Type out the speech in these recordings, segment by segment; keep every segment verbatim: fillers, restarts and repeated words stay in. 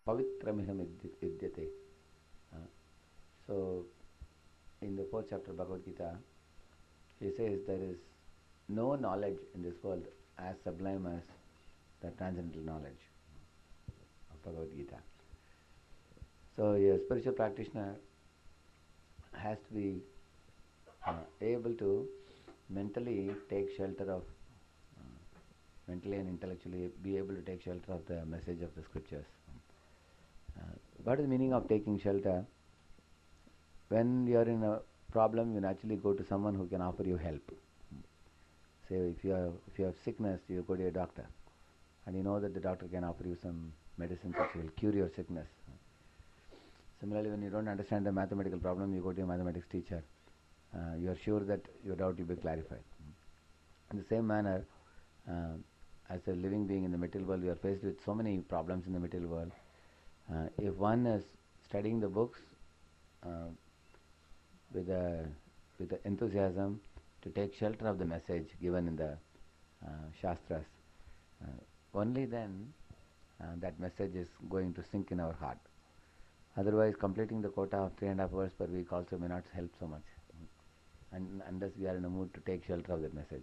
Pavitramiham Vidyate. Uh, so, in the fourth chapter of Bhagavad Gita, he says there is no knowledge in this world as sublime as the transcendental knowledge of Bhagavad Gita. So, a spiritual practitioner has to be uh, able to mentally take shelter of, uh, mentally and intellectually be able to take shelter of the message of the scriptures. Uh, what is the meaning of taking shelter? When you are in a problem, you naturally go to someone who can offer you help. Say if you have if you have sickness, you go to a doctor, and you know that the doctor can offer you some medicine which will cure your sickness. Similarly, when you don't understand the mathematical problem, you go to a mathematics teacher. Uh, you are sure that your doubt will be clarified. In the same manner, uh, as a living being in the material world, we are faced with so many problems in the material world. Uh, if one is studying the books uh, with a with a enthusiasm to take shelter of the message given in the uh, Shastras, uh, only then uh, that message is going to sink in our heart. Otherwise, completing the quota of three and a half hours per week also may not help so much, and unless we are in a mood to take shelter of that message.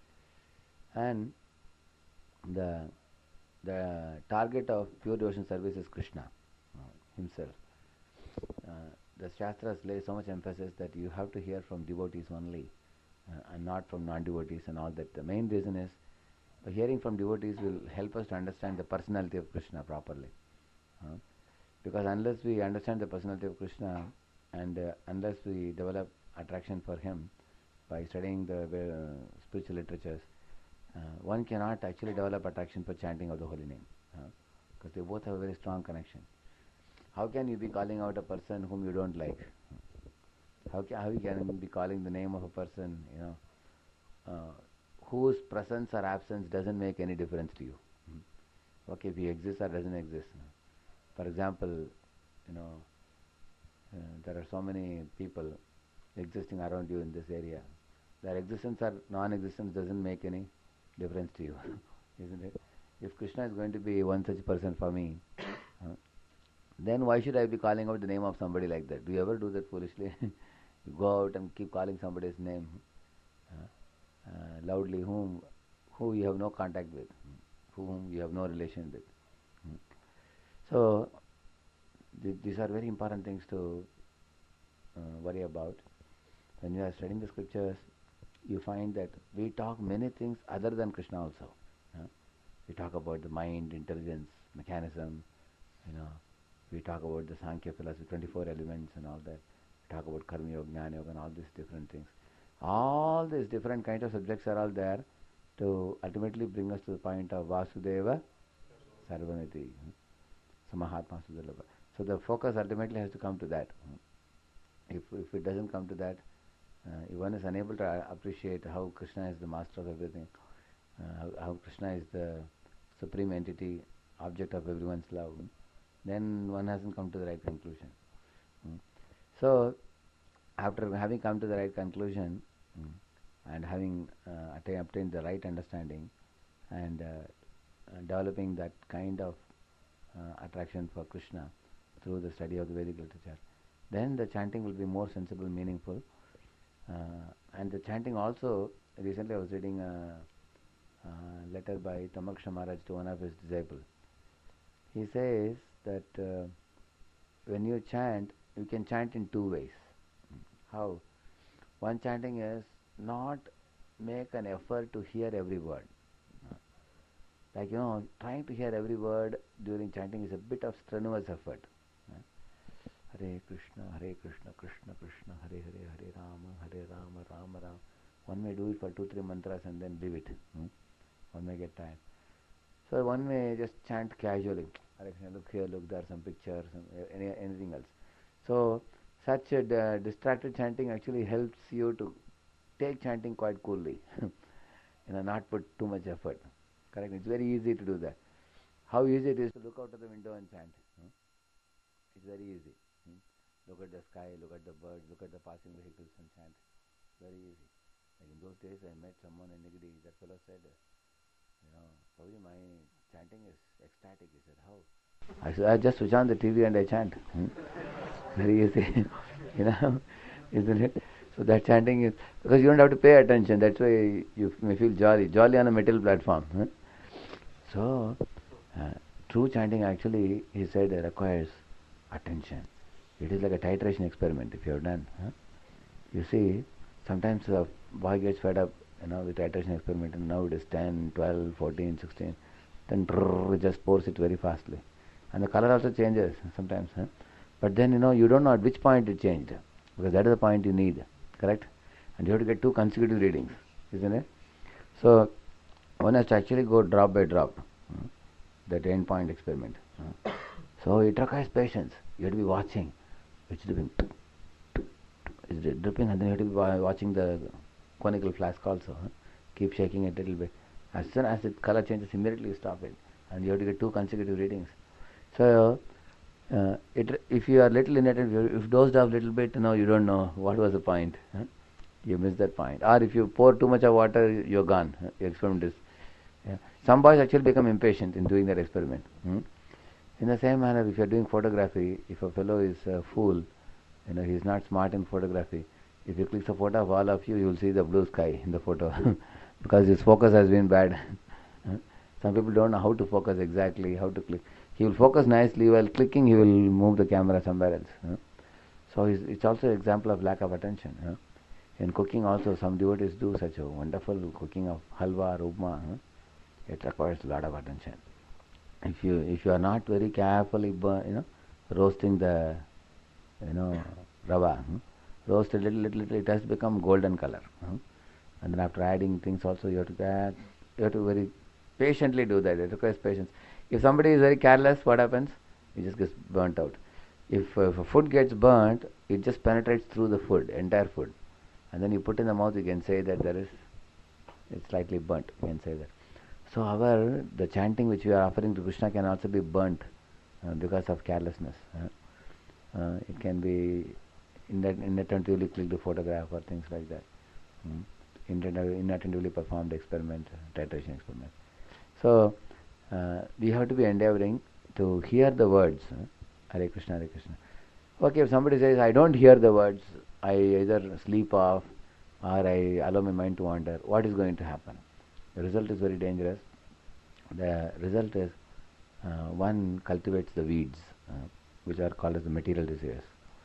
And the the target of pure devotion service is Krishna uh, himself. Uh, the Shastras lay so much emphasis that you have to hear from devotees only uh, and not from non-devotees and all that. The main reason is uh, hearing from devotees will help us to understand the personality of Krishna properly. Uh, because unless we understand the personality of Krishna and uh, unless we develop attraction for him by studying the uh, spiritual literatures, uh, one cannot actually develop attraction for chanting of the holy name, because uh, they both have a very strong connection. How can you be calling out a person whom you don't like? How can, how you can be calling the name of a person, you know, uh, whose presence or absence doesn't make any difference to you? Hmm. Okay, if he exists or doesn't exist. For example, you know, uh, there are so many people existing around you in this area. Their existence or non-existence doesn't make any difference to you, isn't it? If Krishna is going to be one such person for me, uh, then why should I be calling out the name of somebody like that? Do you ever do that foolishly? You go out and keep calling somebody's name uh, uh, loudly, whom who you have no contact with, whom you have no relation with. So th these are very important things to uh, worry about. When you are studying the scriptures, you find that we talk many things other than Krishna also. Uh, we talk about the mind, intelligence, mechanism, you know. We talk about the Sankhya philosophy, twenty-four elements and all that. We talk about Karma Yoga, Jnana Yoga and all these different things. All these different kinds of subjects are all there to ultimately bring us to the point of Vasudeva Sarvamiti, Samahatma Sudalabha. So the focus ultimately has to come to that. If, if it doesn't come to that, uh, if one is unable to uh, appreciate how Krishna is the master of everything, uh, how, how Krishna is the supreme entity, object of everyone's love, then one hasn't come to the right conclusion. Mm. So, after having come to the right conclusion mm, and having uh, atta- obtained the right understanding and uh, uh, developing that kind of uh, attraction for Krishna through the study of the Vedic literature, then the chanting will be more sensible, meaningful. Uh, and the chanting also, recently I was reading a, a letter by Tamaksha Maharaj to one of his disciples. He says that uh, when you chant, you can chant in two ways. How? One chanting is not make an effort to hear every word. Like, you know, trying to hear every word during chanting is a bit of strenuous effort. Hare Krishna, Hare Krishna, Krishna Krishna, Hare Hare, Hare Rama, Hare Rama, Rama Rama. One may do it for two, three mantras and then leave it. Hmm? One may get tired. So one may just chant casually. Hare Krishna, look here, look there, some picture, some, any, anything else. So such a uh, distracted chanting actually helps you to take chanting quite coolly. You know, not put too much effort. Correct? It's very easy to do that. How easy it is to look out of the window and chant. Hmm? It's very easy. Hmm? Look at the sky, look at the birds, look at the passing vehicles and chant. Very easy. Like in those days I met someone in Nigadi. That fellow said, you know, probably my chanting is ecstatic. He said, how? I, s- I just switch on the T V and I chant. Hmm? Very easy, you know, isn't it? So that chanting is because you don't have to pay attention. That's why you may feel jolly, jolly on a metal platform. Huh? So, uh, true chanting actually, he said, uh, requires attention. It is like a titration experiment if you have done. Huh? You see, sometimes the boy gets fed up, you know, with titration experiment, and now it is ten, twelve, fourteen, sixteen. Then drrr, it just pours it very fastly. And the color also changes sometimes. Huh? But then, you know, you don't know at which point it changed, because that is the point you need, correct? And you have to get two consecutive readings, isn't it? So, one has to actually go drop by drop, uh, that end point experiment. Uh. So, it requires patience. You have to be watching. It's dripping. It's dripping, and then you have to be watching the conical flask also. Huh? Keep shaking it a little bit. As soon as the color changes, immediately you stop it. And you have to get two consecutive readings. So, uh, it, if you are little inattentive, if you dozed off a little bit, you know, you don't know what was the point. Huh? You miss that point. Or if you pour too much of water, you're gone. Huh? Your experiment is. Yeah. Some boys actually become impatient in doing that experiment. Hmm? In the same manner, if you're doing photography, if a fellow is a fool, you know, he's not smart in photography. If he clicks a photo of all of you, you will see the blue sky in the photo because his focus has been bad. Some people don't know how to focus exactly, how to click. He will focus nicely while clicking. He will move the camera somewhere else. So it's also an example of lack of attention. In cooking, also some devotees do such a wonderful cooking of halwa or upma. It requires a lot of attention. If you if you are not very carefully, burn, you know, roasting the, you know, rava, hmm? roast a little, little, little, it has become golden color. Hmm? And then after adding things also, you have to add, you have to very patiently do that. It requires patience. If somebody is very careless, what happens? It just gets burnt out. If, uh, if a food gets burnt, it just penetrates through the food, entire food. And then you put in the mouth, you can say that there is, it's slightly burnt. You can say that. So our, the chanting which we are offering to Krishna can also be burnt uh, because of carelessness. Uh, uh, it can be inattentively clicked a photograph or things like that. Mm. Inattentively performed experiment, titration experiment. So uh, we have to be endeavoring to hear the words. Uh, Hare Krishna, Hare Krishna. Okay, if somebody says, I don't hear the words, I either sleep off or I allow my mind to wander, what is going to happen? The result is very dangerous. The result is uh, one cultivates the weeds, uh, which are called as the material desires.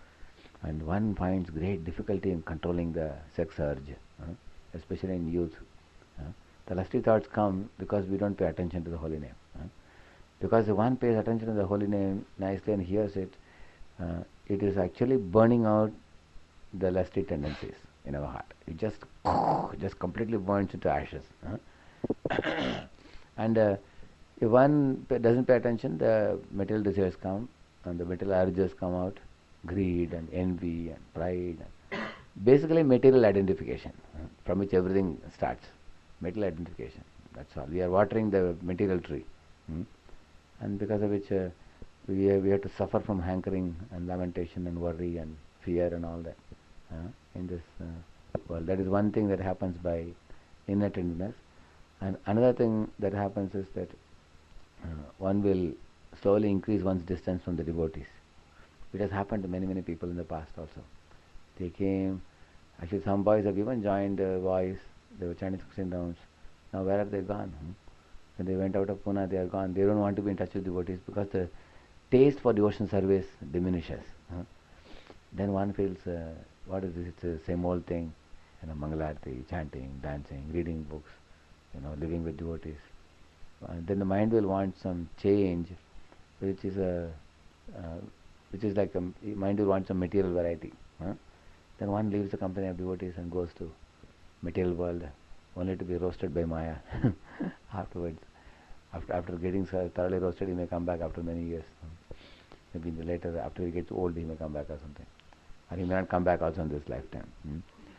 And one finds great difficulty in controlling the sex urge, uh, especially in youth. Uh, the lusty thoughts come because we don't pay attention to the holy name. Uh, because if one pays attention to the holy name nicely and hears it, uh, it is actually burning out the lusty tendencies in our heart. It just just completely burns into ashes. Uh. And uh, if one doesn't pay attention, the material desires come, and the material urges come out, greed and envy and pride. And basically, material identification, uh, from which everything starts. Material identification. That's all. We are watering the material tree, hmm? And because of which uh, we have, we have to suffer from hankering and lamentation and worry and fear and all that uh, in this uh, world. That is one thing that happens by inattentiveness. And another thing that happens is that uh, one will slowly increase one's distance from the devotees. It has happened to many, many people in the past also. They came, actually some boys have even joined uh, boys, they were Chinese Christian rounds. Now where are they gone? Hmm? When they went out of Pune, they are gone. They don't want to be in touch with devotees because the taste for devotion service diminishes. Huh? Then one feels, uh, what is this? It's the same old thing, you know, Mangalarti, chanting, dancing, reading books, you know, living with devotees. And then the mind will want some change, which is a, uh, which is like a mind will want some material variety. Huh? Then one leaves the company of devotees and goes to material world, only to be roasted by Maya afterwards. After after getting thoroughly roasted, he may come back after many years. Maybe in the later, after he gets old, he may come back or something. Or he may not come back also in this lifetime. Hmm?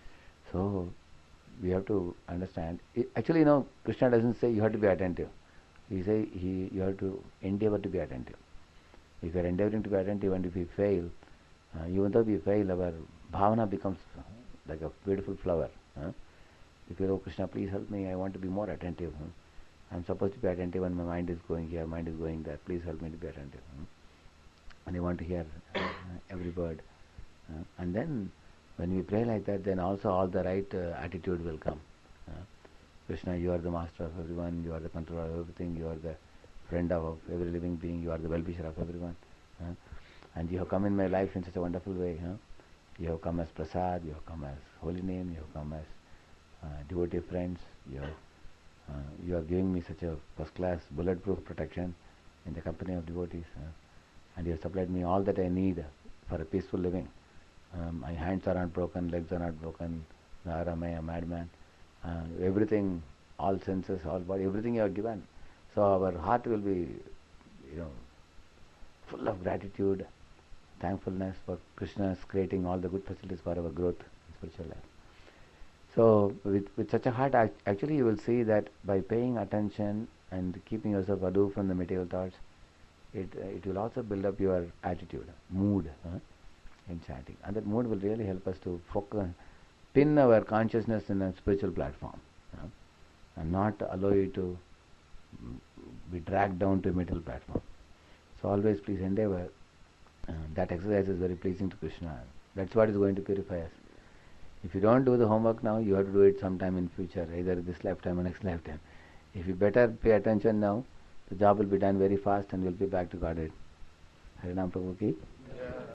So, we have to understand. It, actually, you know, Krishna doesn't say you have to be attentive. He say he you have to endeavor to be attentive. If you are endeavoring to be attentive and if you fail, uh, even though we fail, our bhavana becomes like a beautiful flower. Huh? If you say, oh Krishna, please help me, I want to be more attentive. Huh? I'm supposed to be attentive and my mind is going here, mind is going there. Please help me to be attentive. Hmm? And I want to hear uh, every word. Uh, and then when we pray like that, then also all the right uh, attitude will come. Uh, Krishna, you are the master of everyone, you are the controller of everything, you are the friend of every living being, you are the well-wisher of everyone. Uh, and you have come in my life in such a wonderful way. Huh? You have come as prasad, you have come as holy name, you have come as uh, devotee friends, you have, uh, you are giving me such a first-class bulletproof protection in the company of devotees. Uh, and you have supplied me all that I need for a peaceful living. Um, my hands are not broken, legs are not broken, nor am I a madman. Uh, everything, all senses, all body, everything you have given. So our heart will be, you know, full of gratitude, thankfulness for Krishna's creating all the good facilities for our growth in spiritual life. So with, with such a heart, actually you will see that by paying attention and keeping yourself aloof from the material thoughts, it uh, it will also build up your attitude, mood uh, in chanting. And that mood will really help us to focus, pin our consciousness in a spiritual platform uh, and not allow it to be dragged down to a material platform. So always please endeavor. Uh, that exercise is very pleasing to Krishna. That's what is going to purify us. If you don't do the homework now, you have to do it sometime in future, either this lifetime or next lifetime. If you better pay attention now, the job will be done very fast and you'll be back to Godhead. Harinam Prabhu ki.